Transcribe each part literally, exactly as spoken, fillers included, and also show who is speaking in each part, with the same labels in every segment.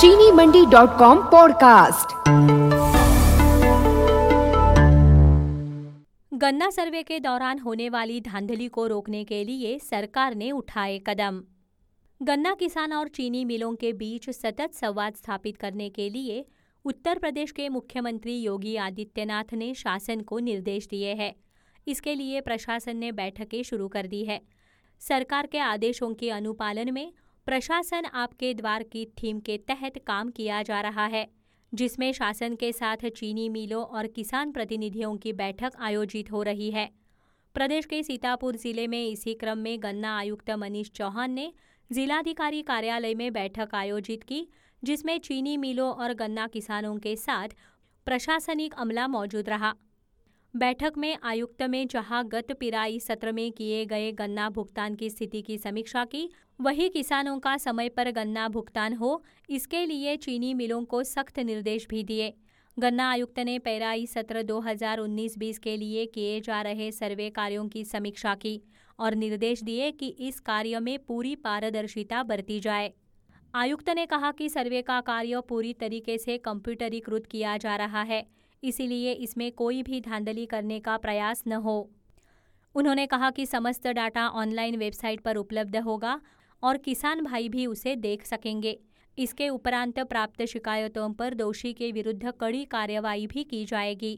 Speaker 1: चीनी मंडी dot com podcast.
Speaker 2: गन्ना सर्वे के दौरान होने वाली धांधली को रोकने के लिए सरकार ने उठाए कदम। गन्ना किसान और चीनी मिलों के बीच सतत संवाद स्थापित करने के लिए उत्तर प्रदेश के मुख्यमंत्री योगी आदित्यनाथ ने शासन को निर्देश दिए हैं। इसके लिए प्रशासन ने बैठकें शुरू कर दी है। सरकार के आदेशों के अनुपालन में प्रशासन आपके द्वार की थीम के तहत काम किया जा रहा है, जिसमें शासन के साथ चीनी मिलों और किसान प्रतिनिधियों की बैठक आयोजित हो रही है। प्रदेश के सीतापुर जिले में इसी क्रम में गन्ना आयुक्त मनीष चौहान ने जिलाधिकारी कार्यालय में बैठक आयोजित की, जिसमें चीनी मिलों और गन्ना किसानों के साथ प्रशासनिक अमला मौजूद रहा। बैठक में आयुक्त में जहां गत पिराई सत्र में किए गए गन्ना भुगतान की स्थिति की समीक्षा की, वहीं किसानों का समय पर गन्ना भुगतान हो, इसके लिए चीनी मिलों को सख्त निर्देश भी दिए। गन्ना आयुक्त ने पेराई सत्र दो हज़ार उन्नीस बीस के लिए किए जा रहे सर्वे कार्यों की समीक्षा की और निर्देश दिए कि इस कार्य में पूरी पारदर्शिता बरती जाए। आयुक्त ने कहा कि सर्वे का कार्य पूरी तरीके से कंप्यूटरीकृत किया जा रहा है, इसीलिए इसमें कोई भी धांधली करने का प्रयास न हो। उन्होंने कहा कि समस्त डाटा ऑनलाइन वेबसाइट पर उपलब्ध होगा और किसान भाई भी उसे देख सकेंगे। इसके उपरांत प्राप्त शिकायतों पर दोषी के विरुद्ध कड़ी कार्रवाई भी की जाएगी।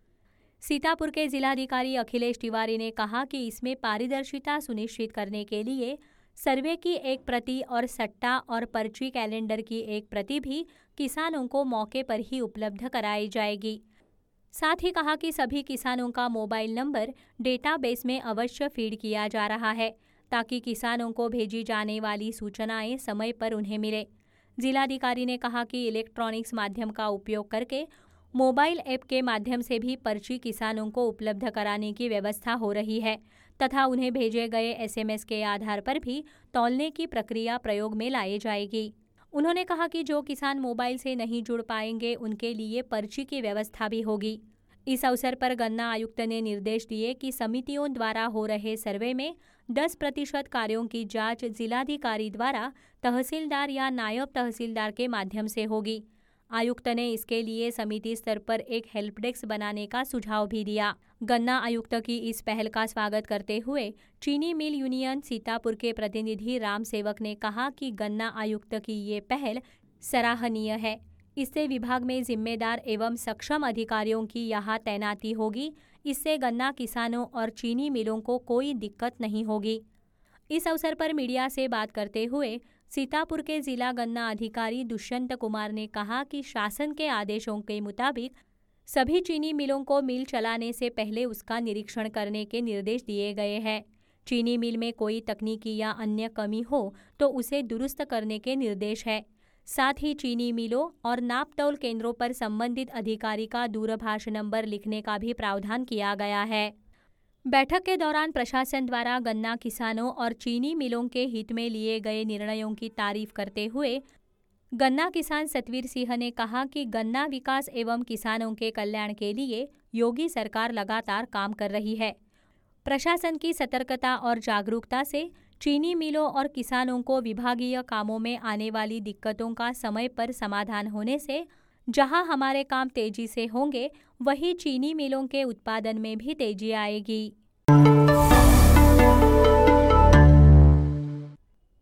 Speaker 2: सीतापुर के जिलाधिकारी अखिलेश तिवारी ने कहा कि इसमें पारदर्शिता सुनिश्चित करने के लिए सर्वे की एक प्रति और सट्टा और पर्ची कैलेंडर की एक प्रति भी किसानों को मौके पर ही उपलब्ध कराई जाएगी। साथ ही कहा कि सभी किसानों का मोबाइल नंबर डेटाबेस में अवश्य फीड किया जा रहा है, ताकि किसानों को भेजी जाने वाली सूचनाएं समय पर उन्हें मिले। जिलाधिकारी ने कहा कि इलेक्ट्रॉनिक्स माध्यम का उपयोग करके मोबाइल ऐप के माध्यम से भी पर्ची किसानों को उपलब्ध कराने की व्यवस्था हो रही है तथा उन्हें भेजे गए एसएमएस के आधार पर भी तौलने की प्रक्रिया प्रयोग में लाई जाएगी। उन्होंने कहा कि जो किसान मोबाइल से नहीं जुड़ पाएंगे, उनके लिए पर्ची की व्यवस्था भी होगी। इस अवसर पर गन्ना आयुक्त ने निर्देश दिए कि समितियों द्वारा हो रहे सर्वे में दस प्रतिशत कार्यों की जांच जिलाधिकारी द्वारा तहसीलदार या नायब तहसीलदार के माध्यम से होगी। आयुक्त ने इसके लिए समिति स्तर पर एक हेल्प डेस्क बनाने का सुझाव भी दिया। गन्ना आयुक्त की इस पहल का स्वागत करते हुए चीनी मिल यूनियन सीतापुर के प्रतिनिधि राम सेवक ने कहा कि गन्ना आयुक्त की ये पहल सराहनीय है। इससे विभाग में जिम्मेदार एवं सक्षम अधिकारियों की यहाँ तैनाती होगी। इससे गन्ना किसानों और चीनी मिलों को कोई दिक्कत नहीं होगी। इस अवसर पर मीडिया से बात करते हुए सीतापुर के जिला गन्ना अधिकारी दुष्यंत कुमार ने कहा कि शासन के आदेशों के मुताबिक सभी चीनी मिलों को मिल चलाने से पहले उसका निरीक्षण करने के निर्देश दिए गए हैं। चीनी मिल में कोई तकनीकी या अन्य कमी हो तो उसे दुरुस्त करने के निर्देश है। साथ ही चीनी मिलों और नापतौल केंद्रों पर संबंधित अधिकारी का दूरभाष नंबर लिखने का भी प्रावधान किया गया है। बैठक के दौरान प्रशासन द्वारा गन्ना किसानों और चीनी मिलों के हित में लिए गए निर्णयों की तारीफ करते हुए गन्ना किसान सतवीर सिंह ने कहा कि गन्ना विकास एवं किसानों के कल्याण के लिए योगी सरकार लगातार काम कर रही है। प्रशासन की सतर्कता और जागरूकता से चीनी मिलों और किसानों को विभागीय कामों में आने वाली दिक्कतों का समय पर समाधान होने से जहां हमारे काम तेजी से होंगे, वहीं चीनी मिलों के उत्पादन में भी तेजी आएगी।